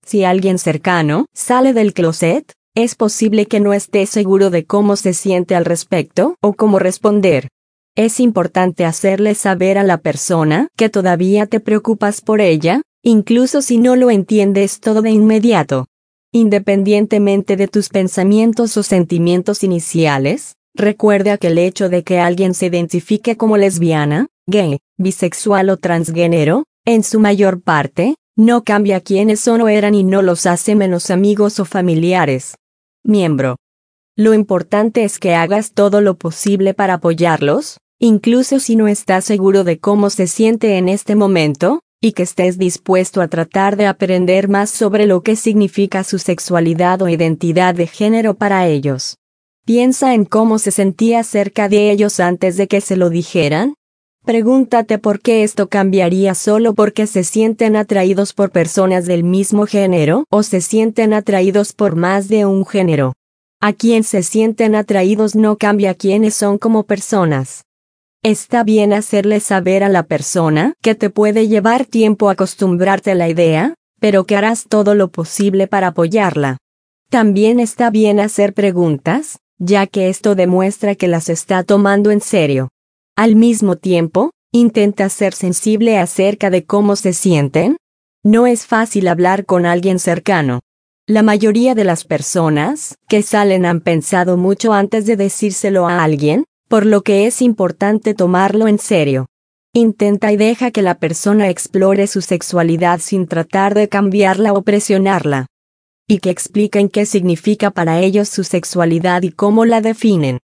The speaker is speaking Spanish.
Si alguien cercano sale del closet, es posible que no esté seguro de cómo se siente al respecto o cómo responder. Es importante hacerle saber a la persona que todavía te preocupas por ella, incluso si no lo entiendes todo de inmediato. Independientemente de tus pensamientos o sentimientos iniciales, recuerda que el hecho de que alguien se identifique como lesbiana, gay, bisexual o transgénero, en su mayor parte, no cambia quiénes son o eran y no los hace menos amigos o familiares. Miembro. Lo importante es que hagas todo lo posible para apoyarlos, incluso si no estás seguro de cómo se siente en este momento, y que estés dispuesto a tratar de aprender más sobre lo que significa su sexualidad o identidad de género para ellos. Piensa en cómo se sentía cerca de ellos antes de que se lo dijeran. Pregúntate por qué esto cambiaría solo porque se sienten atraídos por personas del mismo género o se sienten atraídos por más de un género. A quien se sienten atraídos no cambia quiénes son como personas. Está bien hacerle saber a la persona que te puede llevar tiempo acostumbrarte a la idea, pero que harás todo lo posible para apoyarla. También está bien hacer preguntas, ya que esto demuestra que las está tomando en serio. Al mismo tiempo, intenta ser sensible acerca de cómo se sienten. No es fácil hablar con alguien cercano. La mayoría de las personas que salen han pensado mucho antes de decírselo a alguien, por lo que es importante tomarlo en serio. Intenta y deja que la persona explore su sexualidad sin tratar de cambiarla o presionarla. Y que expliquen qué significa para ellos su sexualidad y cómo la definen.